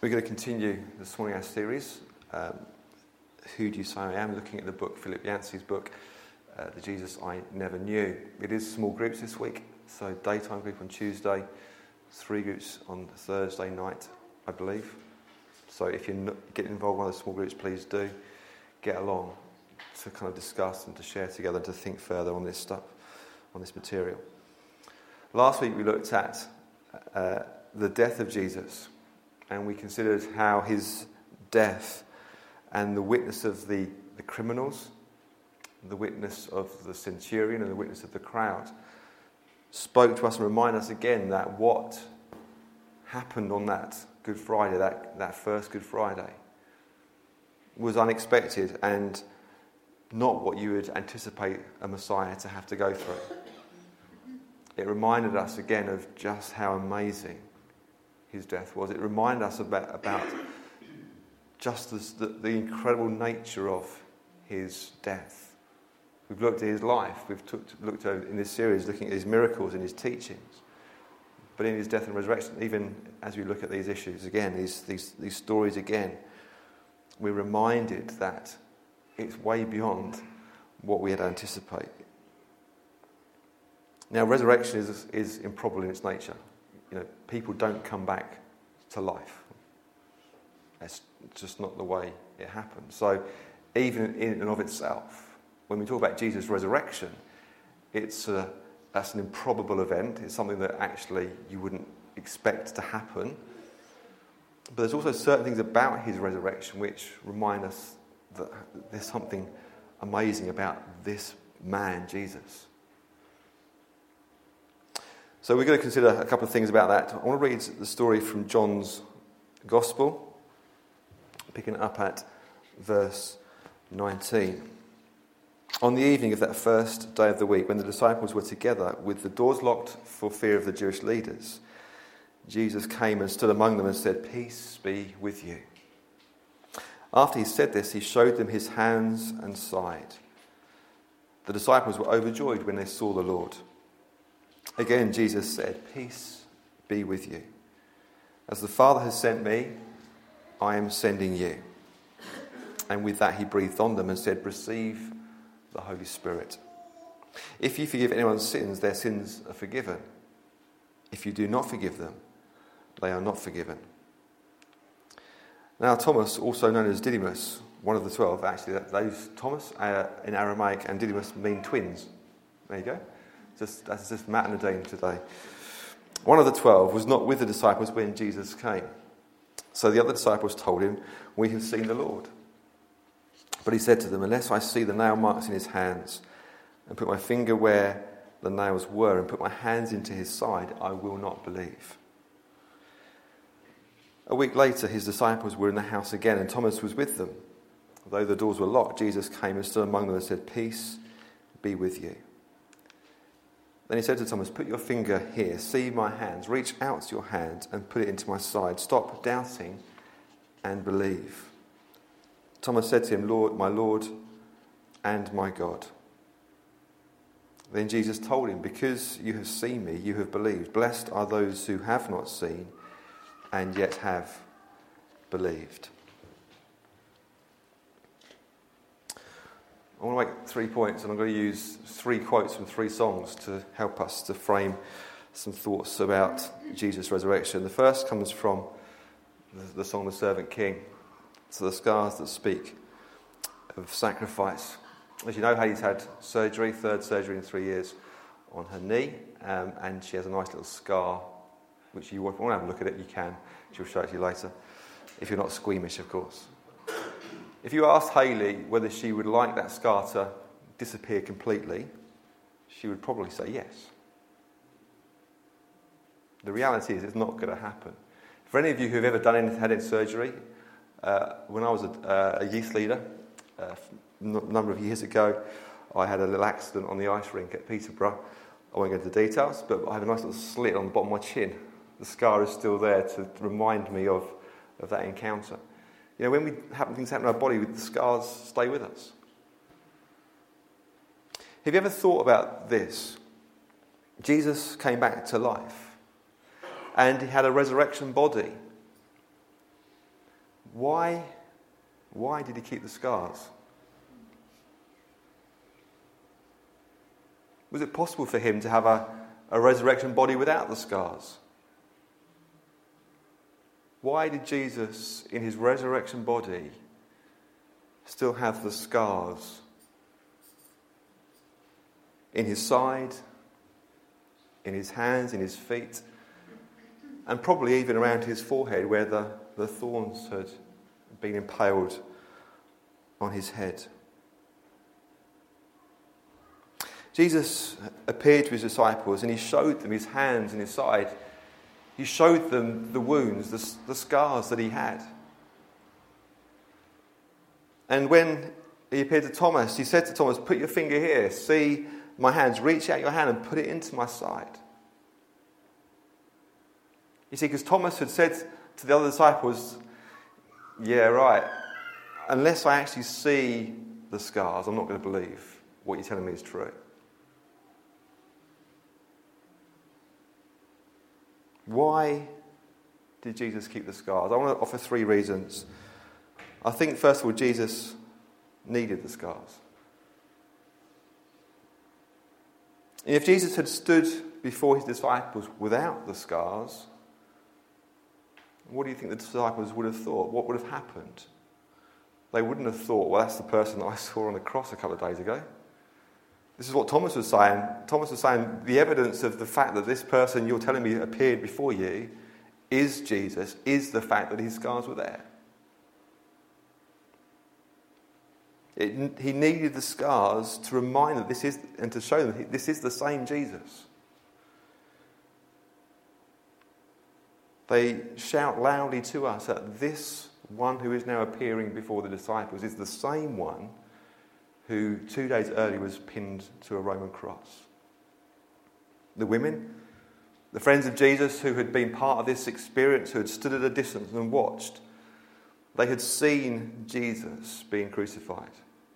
We're going to continue this morning our series, Who Do You Say I Am? Looking at the book, Philip Yancey's book, The Jesus I Never Knew. It is small groups this week, so daytime group on Tuesday, 3 groups on Thursday night, I believe. So if you're not getting involved in one of the small groups, please do get along to kind of discuss and to share together and to think further on this stuff, on this material. Last week we looked at the death of Jesus. And we considered how his death and the witness of the criminals, the witness of the centurion and the witness of the crowd spoke to us and reminded us again that what happened on that Good Friday, that first Good Friday, was unexpected and not what you would anticipate a Messiah to have to go through. It reminded us again of just how amazing his death was. It reminded us about just the incredible nature of his death. We've looked at his life. We've looked at in this series, looking at his miracles and his teachings. But in his death and resurrection, even as we look at these issues again, these stories again, we're reminded that it's way beyond what we had anticipated. Now, resurrection is improbable in its nature. You know, people don't come back to life. That's just not the way it happens. So even in and of itself, when we talk about Jesus' resurrection, that's an improbable event. It's something that actually you wouldn't expect to happen. But there's also certain things about his resurrection which remind us that there's something amazing about this man, Jesus. So we're going to consider a couple of things about that. I want to read the story from John's Gospel, picking it up at verse 19. On the evening of that first day of the week, when the disciples were together with the doors locked for fear of the Jewish leaders, Jesus came and stood among them and said, "Peace be with you." After he said this, he showed them his hands and side. The disciples were overjoyed when they saw the Lord. Again, Jesus said, "Peace be with you. As the Father has sent me, I am sending you." And with that he breathed on them and said, "Receive the Holy Spirit. If you forgive anyone's sins, their sins are forgiven. If you do not forgive them, they are not forgiven." Now Thomas, also known as Didymus, one of the 12, actually those Thomas in Aramaic and Didymus mean twins. There you go. That's just Matt and Nadine today. One of the 12 was not with the disciples when Jesus came. So the other disciples told him, "We have seen the Lord." But he said to them, "Unless I see the nail marks in his hands and put my finger where the nails were and put my hands into his side, I will not believe." A week later, his disciples were in the house again and Thomas was with them. Though the doors were locked, Jesus came and stood among them and said, "Peace be with you." Then he said to Thomas, "Put your finger here, see my hands, reach out your hand and put it into my side. Stop doubting and believe." Thomas said to him, "Lord, my Lord and my God." Then Jesus told him, "Because you have seen me, you have believed. Blessed are those who have not seen and yet have believed." I want to make 3 points, and I'm going to use 3 quotes from 3 songs to help us to frame some thoughts about Jesus' resurrection. The first comes from the song "The Servant King." So the scars that speak of sacrifice. As you know, Hayley's had surgery, 3rd surgery in 3 years, on her knee, and she has a nice little scar, which you want to have a look at it, you can. She'll show it to you later, if you're not squeamish, of course. If you asked Hayley whether she would like that scar to disappear completely, she would probably say yes. The reality is it's not going to happen. For any of you who have ever had any surgery, when I was a youth leader a number of years ago, I had a little accident on the ice rink at Peterborough. I won't go into details, but I have a nice little slit on the bottom of my chin. The scar is still there to remind me of that encounter. You know, when things happen in our body, the scars stay with us. Have you ever thought about this? Jesus came back to life, and he had a resurrection body. Why did he keep the scars? Was it possible for him to have a resurrection body without the scars? Why did Jesus, in his resurrection body, still have the scars in his side, in his hands, in his feet, and probably even around his forehead where the thorns had been impaled on his head? Jesus appeared to his disciples and he showed them his hands and his side. He showed them the wounds, the scars that he had. And when he appeared to Thomas, he said to Thomas, "Put your finger here, see my hands, reach out your hand and put it into my side." You see, because Thomas had said to the other disciples, "Yeah, right, unless I actually see the scars, I'm not going to believe what you're telling me is true." Why did Jesus keep the scars? I want to offer 3 reasons. I think, first of all, Jesus needed the scars. If Jesus had stood before his disciples without the scars, what do you think the disciples would have thought? What would have happened? They wouldn't have thought, "Well, that's the person that I saw on the cross a couple of days ago." This is what Thomas was saying. Thomas was saying, the evidence of the fact that this person you're telling me appeared before you is Jesus, is the fact that his scars were there. He needed the scars to remind them and to show them this is the same Jesus. They shout loudly to us that this one who is now appearing before the disciples is the same one who 2 days earlier was pinned to a Roman cross. The women, the friends of Jesus who had been part of this experience, who had stood at a distance and watched, they had seen Jesus being crucified.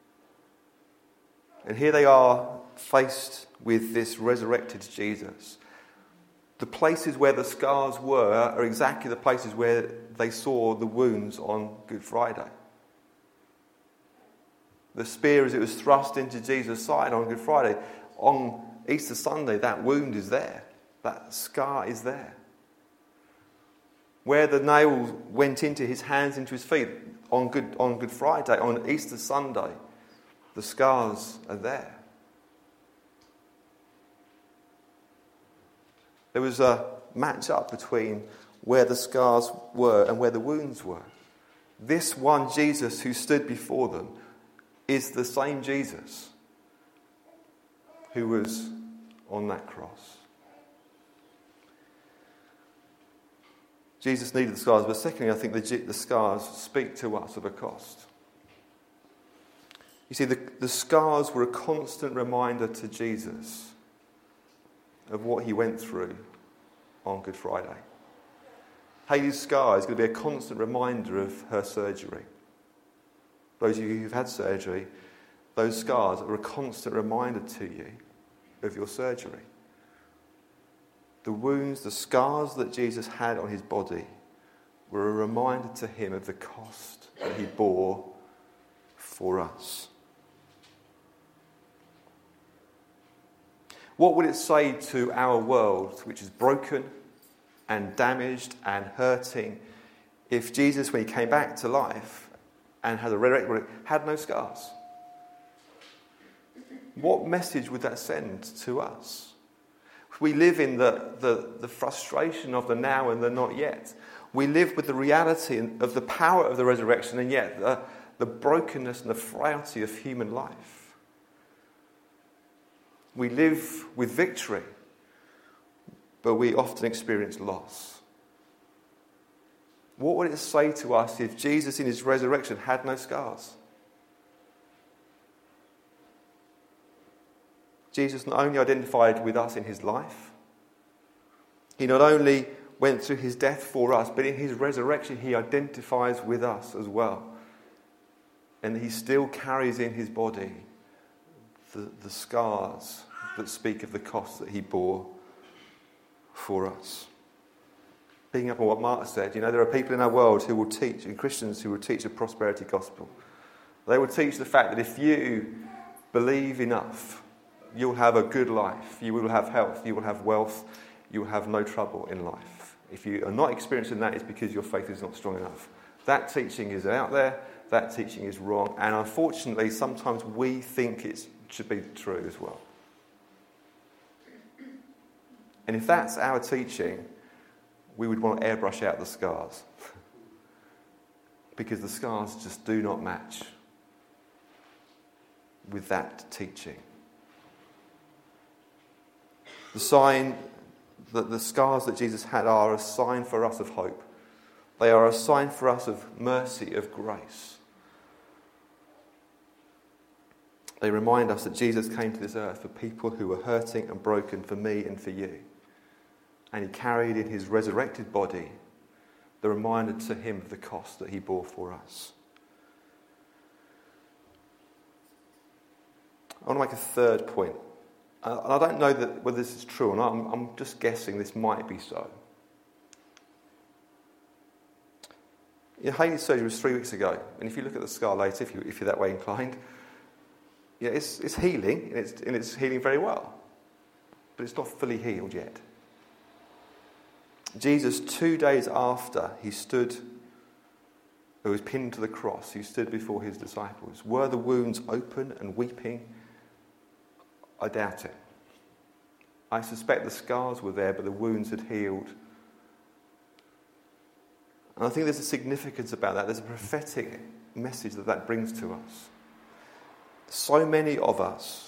And here they are faced with this resurrected Jesus. The places where the scars were are exactly the places where they saw the wounds on Good Friday. The spear, as it was thrust into Jesus' side on Good Friday, on Easter Sunday, that wound is there. That scar is there. Where the nail went into his hands, into his feet, on Good Friday, on Easter Sunday, the scars are there. There was a match up between where the scars were and where the wounds were. This one Jesus who stood before them is the same Jesus who was on that cross. Jesus needed the scars, but secondly, I think the scars speak to us of a cost. You see, the scars were a constant reminder to Jesus of what he went through on Good Friday. Hayley's scar is going to be a constant reminder of her surgery. Those of you who've had surgery, those scars are a constant reminder to you of your surgery. The wounds, the scars that Jesus had on his body were a reminder to him of the cost that he bore for us. What would it say to our world, which is broken and damaged and hurting, if Jesus, when he came back to life and had a resurrection, had no scars? What message would that send to us? We live in the frustration of the now and the not yet. We live with the reality of the power of the resurrection and yet the brokenness and the frailty of human life. We live with victory, but we often experience loss. What would it say to us if Jesus in his resurrection had no scars? Jesus not only identified with us in his life, he not only went through his death for us, but in his resurrection he identifies with us as well. And he still carries in his body the scars that speak of the cost that he bore for us. picking up on what Mark said, there are people in our world who will teach, and Christians who will teach a prosperity gospel. They will teach the fact that if you believe enough, you'll have a good life, you will have health, you will have wealth, you will have no trouble in life. If you are not experiencing that, it's because your faith is not strong enough. That teaching is out there, that teaching is wrong, and unfortunately sometimes we think it should be true as well. And if that's our teaching, we would want to airbrush out the scars. Because the scars just do not match with that teaching. The scars that Jesus had are a sign for us of hope. They are a sign for us of mercy, of grace. They remind us that Jesus came to this earth for people who were hurting and broken, for me and for you. And he carried in his resurrected body the reminder to him of the cost that he bore for us. I want to make a third point. And I don't know whether this is true or not. I'm just guessing this might be so. Haley's surgery was 3 weeks ago. And if you look at the scar later, if you're that way inclined, it's healing, and it's healing very well. But it's not fully healed yet. Jesus, 2 days after he was pinned to the cross, he stood before his disciples. Were the wounds open and weeping? I doubt it. I suspect the scars were there, but the wounds had healed. And I think there's a significance about that. There's a prophetic message that brings to us. So many of us,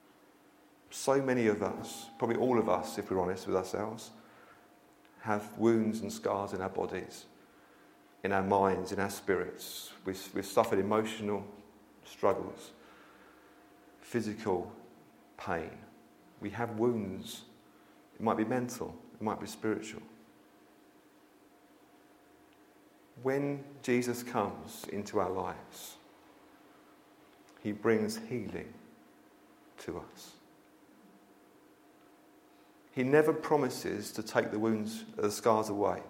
probably all of us, if we're honest with ourselves, have wounds and scars in our bodies, in our minds, in our spirits. We've suffered emotional struggles, physical pain. We have wounds. It might be mental, it might be spiritual. When Jesus comes into our lives, he brings healing to us. He never promises to take the wounds, the scars away.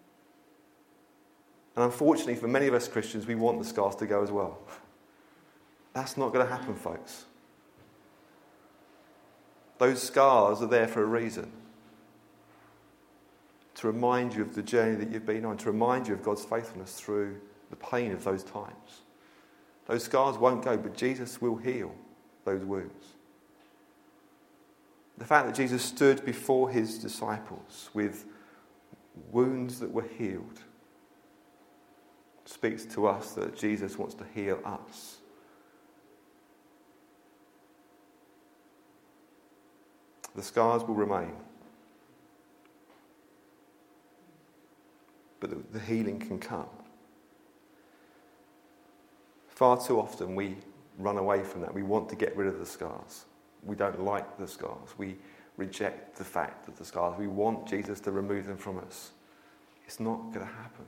And unfortunately, for many of us Christians, we want the scars to go as well. That's not going to happen, folks. Those scars are there for a reason. To remind you of the journey that you've been on, to remind you of God's faithfulness through the pain of those times. Those scars won't go, but Jesus will heal those wounds. The fact that Jesus stood before his disciples with wounds that were healed speaks to us that Jesus wants to heal us. The scars will remain, but the healing can come. Far too often we run away from that. We want to get rid of the scars. We don't like the scars. We reject the fact of the scars. We want Jesus to remove them from us. It's not going to happen.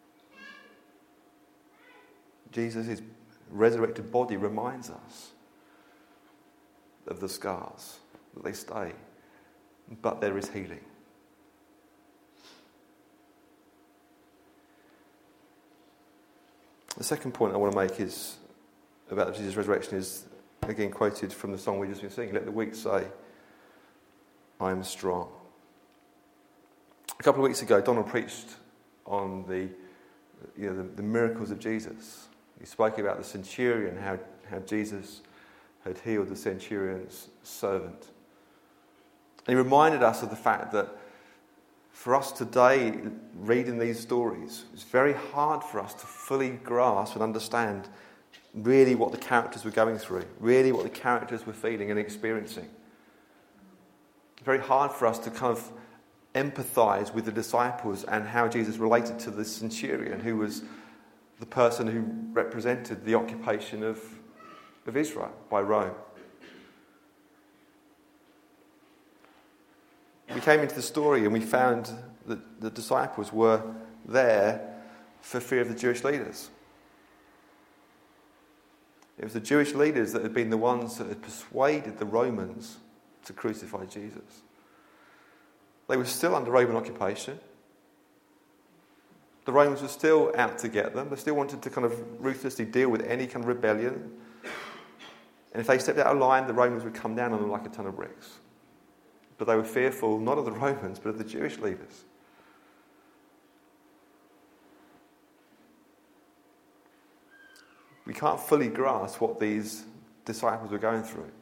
Jesus' resurrected body reminds us of the scars, that they stay. But there is healing. The second point I want to make is about Jesus' resurrection is, again, quoted from the song we've just been singing. Let the weak say, I am strong. A couple of weeks ago, Donald preached on the miracles of Jesus. He spoke about the centurion, how Jesus had healed the centurion's servant. And he reminded us of the fact that for us today, reading these stories, it's very hard for us to fully grasp and understand really what the characters were going through, really what the characters were feeling and experiencing. It's very hard for us to kind of empathise with the disciples and how Jesus related to the centurion, who was the person who represented the occupation of Israel by Rome. We came into the story and we found that the disciples were there for fear of the Jewish leaders. It was the Jewish leaders that had been the ones that had persuaded the Romans to crucify Jesus. They were still under Roman occupation. The Romans were still out to get them. They still wanted to kind of ruthlessly deal with any kind of rebellion. And if they stepped out of line, the Romans would come down on them like a ton of bricks. But they were fearful not of the Romans, but of the Jewish leaders. We can't fully grasp what these disciples were going through.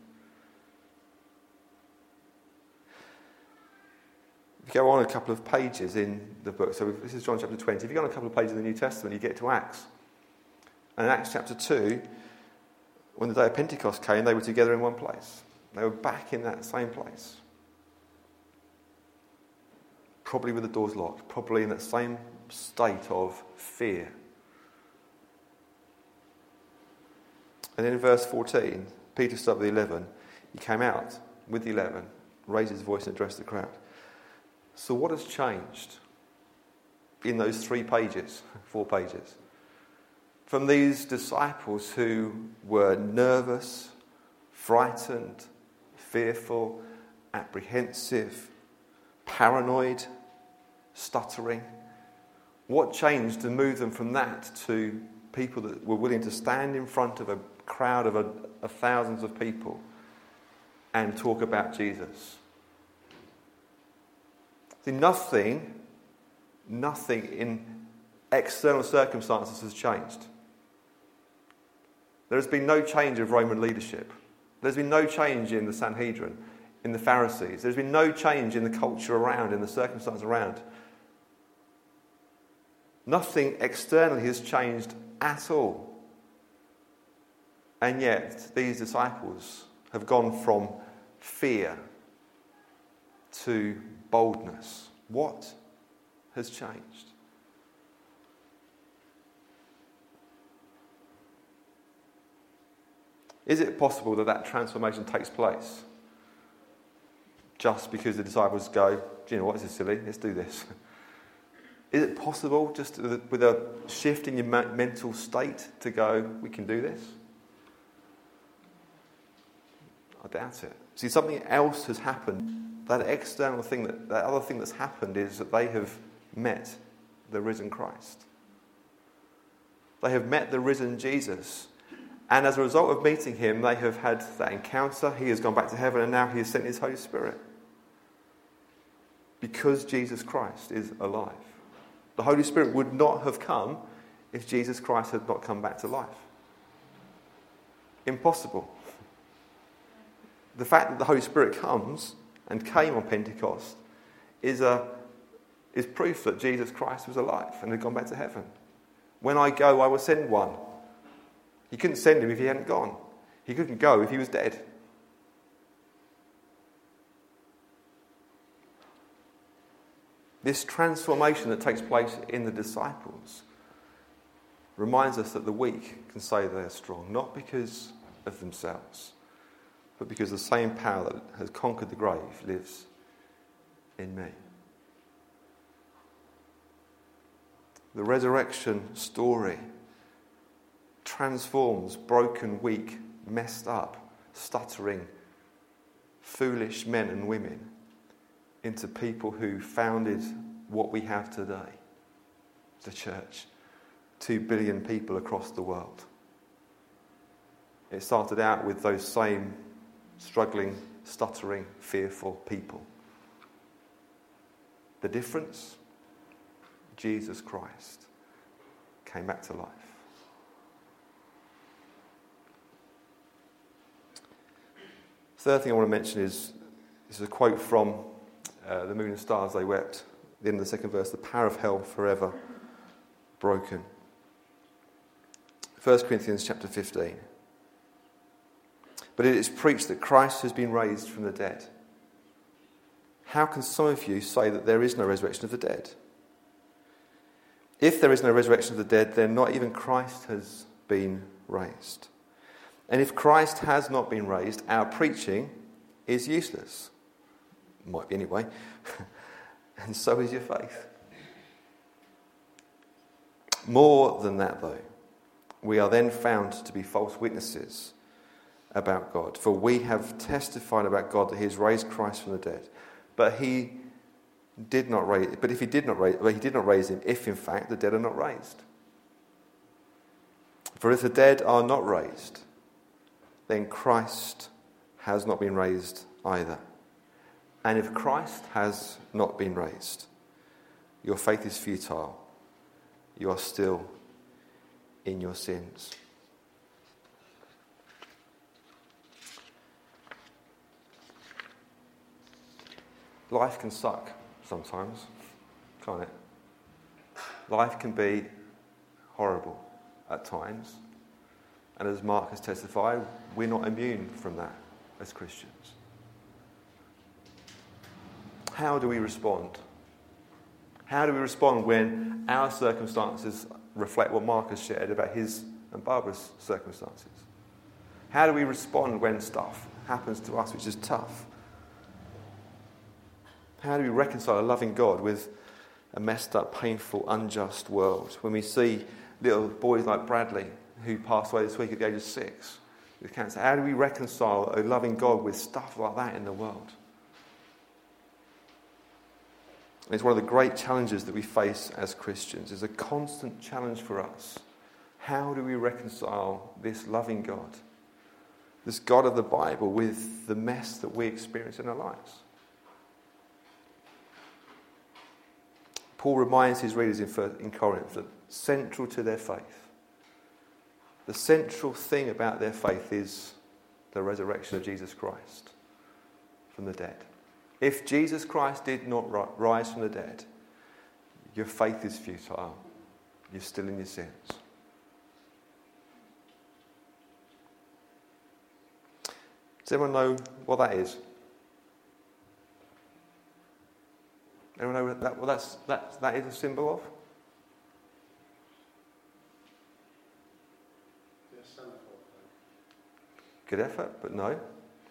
If you go on a couple of pages in the book, so this is John chapter 20, if you go on a couple of pages in the New Testament, you get to Acts. And in Acts chapter 2, when the day of Pentecost came, they were together in one place. They were back in that same place. Probably with the doors locked, probably in that same state of fear. And then in verse 14, Peter started with the 11. He came out with the 11, raised his voice and addressed the crowd. So what has changed in those 4 pages? From these disciples who were nervous, frightened, fearful, apprehensive, paranoid, stuttering. What changed to move them from that to people that were willing to stand in front of a crowd of thousands of people and talk about Jesus? See, nothing in external circumstances has changed. There has been no change of Roman leadership. There's been no change in the Sanhedrin, in the Pharisees. There's been no change in the culture around, in the circumstances around. Nothing externally has changed at all. And yet, these disciples have gone from fear to boldness. What has changed? Is it possible that transformation takes place just because the disciples go, do you know what, this is silly, let's do this? Is it possible just with a shift in your mental state to go, we can do this? I doubt it. See, something else has happened. That external thing, that other thing that's happened is that they have met the risen Christ. They have met the risen Jesus. And as a result of meeting him, they have had that encounter. He has gone back to heaven and now he has sent his Holy Spirit. Because Jesus Christ is alive. The Holy Spirit would not have come if Jesus Christ had not come back to life. Impossible. The fact that the Holy Spirit comes and came on Pentecost is proof that Jesus Christ was alive and had gone back to heaven. When I go, I will send one. He couldn't send him if he hadn't gone. He couldn't go if he was dead. This transformation that takes place in the disciples reminds us that the weak can say they are strong, not because of themselves, but because the same power that has conquered the grave lives in me. The resurrection story transforms broken, weak, messed up, stuttering, foolish men and women into people who founded what we have today, the church, 2 billion people across the world. It started out with those same struggling, stuttering, fearful people. The difference? Jesus Christ came back to life. Third thing I want to mention is a quote from The Moon and Stars They Wept, in the second verse, the power of hell forever broken. 1 Corinthians chapter 15. But it is preached that Christ has been raised from the dead. How can some of you say that there is no resurrection of the dead? If there is no resurrection of the dead, then not even Christ has been raised. And if Christ has not been raised, our preaching is useless. Might be anyway. And so is your faith. More than that, though, we are then found to be false witnesses about God. For we have testified about God that he has raised Christ from the dead. But he did not raise, but if he did not raise him, if in fact the dead are not raised. For if the dead are not raised, then Christ has not been raised either. And if Christ has not been raised, your faith is futile. You are still in your sins. Life can suck sometimes, can't it? Life can be horrible at times. And as Mark has testified, we're not immune from that as Christians. How do we respond? How do we respond when our circumstances reflect what Mark has shared about his and Barbara's circumstances? How do we respond when stuff happens to us which is tough? How do we reconcile a loving God with a messed up, painful, unjust world? When we see little boys like Bradley, who passed away this week at the age of 6 with cancer, how do we reconcile a loving God with stuff like that in the world? And it's one of the great challenges that we face as Christians. It's a constant challenge for us. How do we reconcile this loving God, this God of the Bible, with the mess that we experience in our lives? Paul reminds his readers in Corinth that central to their faith, the central thing about their faith is the resurrection of Jesus Christ from the dead. If Jesus Christ did not rise from the dead, your faith is futile. You're still in your sins. Does everyone know what that is? Everyone know what that is a symbol of? Good effort, but no.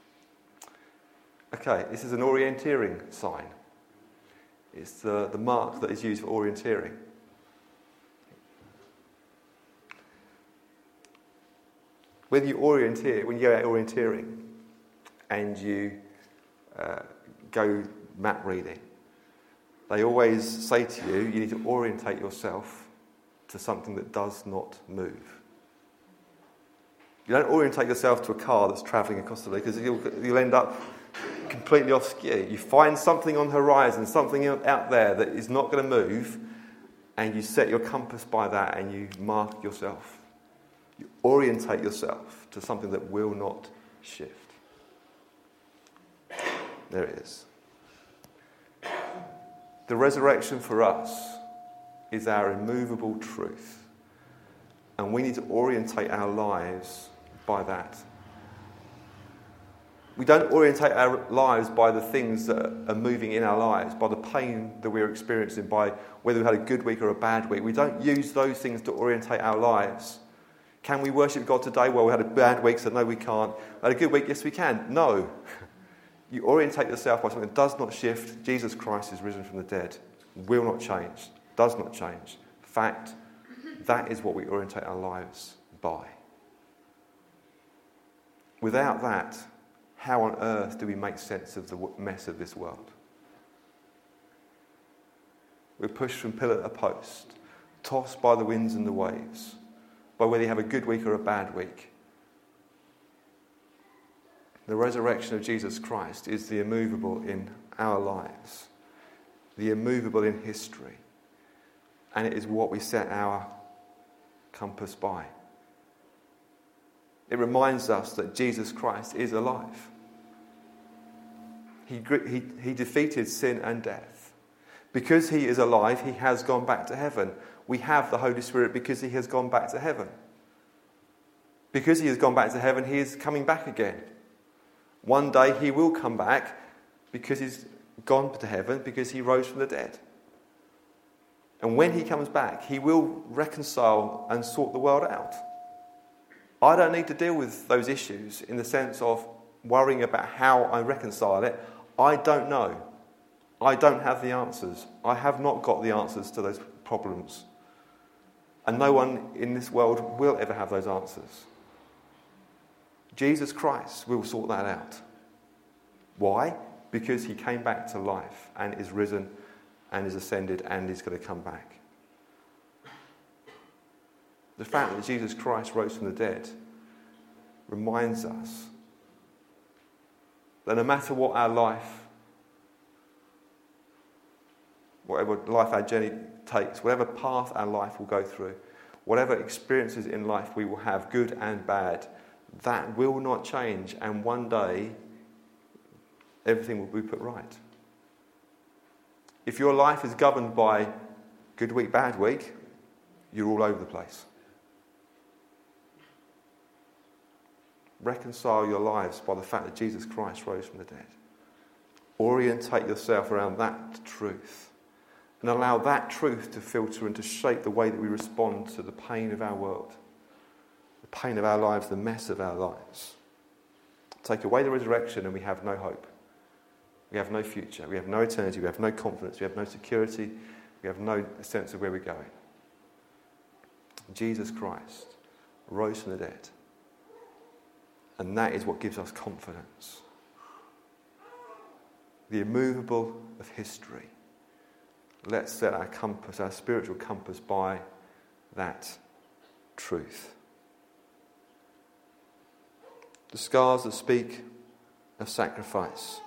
Okay, this is an orienteering sign. It's the mark that is used for orienteering. Whether you orienteer, when you go out orienteering and you go map reading, they always say to you, you need to orientate yourself to something that does not move. You don't orientate yourself to a car that's travelling across the lake, because you'll end up completely off skew. You find something on the horizon, something out there that is not going to move, and you set your compass by that and you mark yourself. You orientate yourself to something that will not shift. There it is. The resurrection for us is our immovable truth, and we need to orientate our lives by that. We don't orientate our lives by the things that are moving in our lives, by the pain that we're experiencing, by whether we've had a good week or a bad week. We don't use those things to orientate our lives. Can we worship God today? Well, we had a bad week, so no, we can't. Had a good week? Yes, we can. No. You orientate yourself by something that does not shift. Jesus Christ is risen from the dead. Will not change. Does not change. Fact, that is what we orientate our lives by. Without that, how on earth do we make sense of the mess of this world? We're pushed from pillar to post, tossed by the winds and the waves, by whether you have a good week or a bad week. The resurrection of Jesus Christ is the immovable in our lives, the immovable in history, and it is what we set our compass by. It reminds us that Jesus Christ is alive. He defeated sin and death. Because he is alive, he has gone back to heaven. We have the Holy Spirit because he has gone back to heaven. Because he has gone back to heaven, he is coming back again. One day he will come back because he's gone to heaven, because he rose from the dead. And when he comes back, he will reconcile and sort the world out. I don't need to deal with those issues in the sense of worrying about how I reconcile it. I don't know. I don't have the answers. I have not got the answers to those problems. And no one in this world will ever have those answers. Jesus Christ will sort that out. Why? Because he came back to life and is risen and is ascended and is going to come back. The fact that Jesus Christ rose from the dead reminds us that no matter what our life, whatever life our journey takes, whatever path our life will go through, whatever experiences in life we will have, good and bad, that will not change, and one day everything will be put right. If your life is governed by good week, bad week, you're all over the place. Reconcile your lives by the fact that Jesus Christ rose from the dead. Orientate yourself around that truth and allow that truth to filter and to shape the way that we respond to the pain of our world, the pain of our lives, the mess of our lives. Take away the resurrection and we have no hope. We have no future. We have no eternity. We have no confidence. We have no security. We have no sense of where we're going. Jesus Christ rose from the dead. And that is what gives us confidence. The immovable of history. Let's set our compass, our spiritual compass, by that truth. The scars that speak of sacrifice.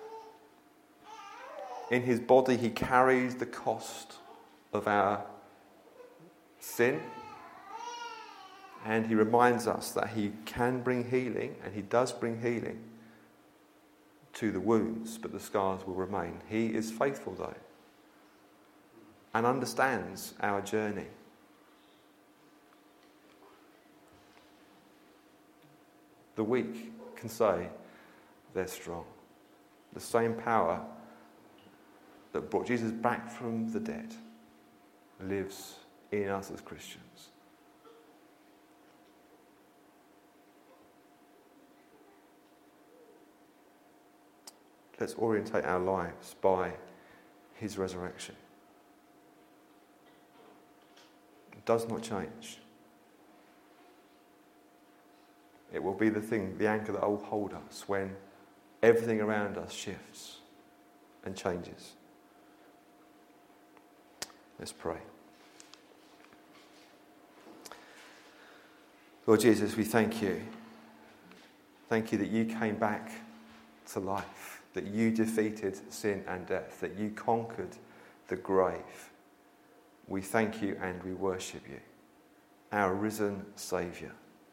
In his body, he carries the cost of our sin. And he reminds us that he can bring healing, and he does bring healing to the wounds, but the scars will remain. He is faithful, though, and understands our journey. The weak can say they're strong. The same power that brought Jesus back from the dead lives in us as Christians. Let's orientate our lives by his resurrection. It does not change. It will be the thing, the anchor that will hold us when everything around us shifts and changes. Let's pray. Lord Jesus, we thank you. Thank you that you came back to life, that you defeated sin and death, that you conquered the grave. We thank you and we worship you, our risen Saviour.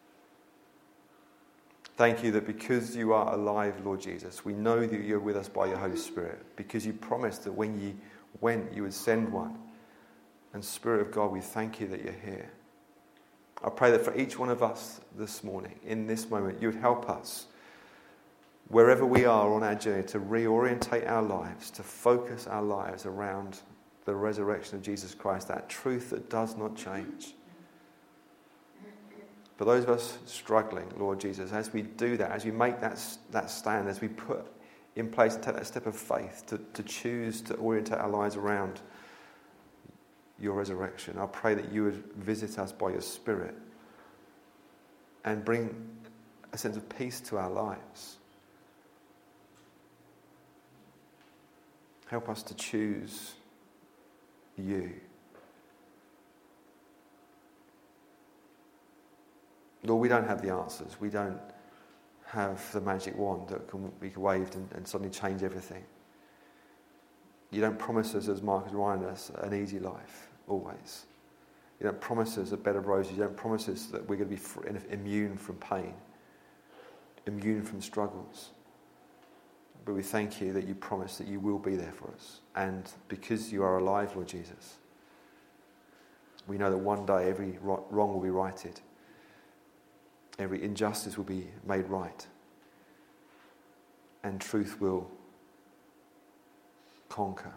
Thank you that because you are alive, Lord Jesus, we know that you're with us by your Holy Spirit, because you promised that when you went, you would send one. And Spirit of God, we thank you that you're here. I pray that for each one of us this morning, in this moment, you would help us, wherever we are on our journey, to reorientate our lives, to focus our lives around the resurrection of Jesus Christ, that truth that does not change. For those of us struggling, Lord Jesus, as we do that, as we make that stand, as we put in place and take that step of faith to choose to orientate our lives around your resurrection, I pray that you would visit us by your Spirit and bring a sense of peace to our lives. Help us to choose you. Lord, we don't have the answers. We don't have the magic wand that can be waved and suddenly change everything. You don't promise us, as Mark has reminded us, an easy life, always. You don't promise us a bed of roses. You don't promise us that we're going to be immune from pain, immune from struggles. But we thank you that you promise that you will be there for us. And because you are alive, Lord Jesus, we know that one day every wrong will be righted. Every injustice will be made right. And truth will conquer.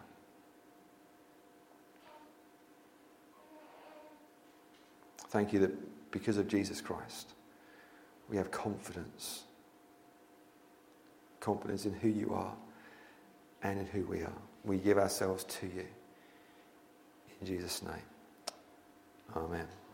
Thank you that because of Jesus Christ, we have confidence. Confidence in who you are and in who we are. We give ourselves to you. In Jesus' name. Amen.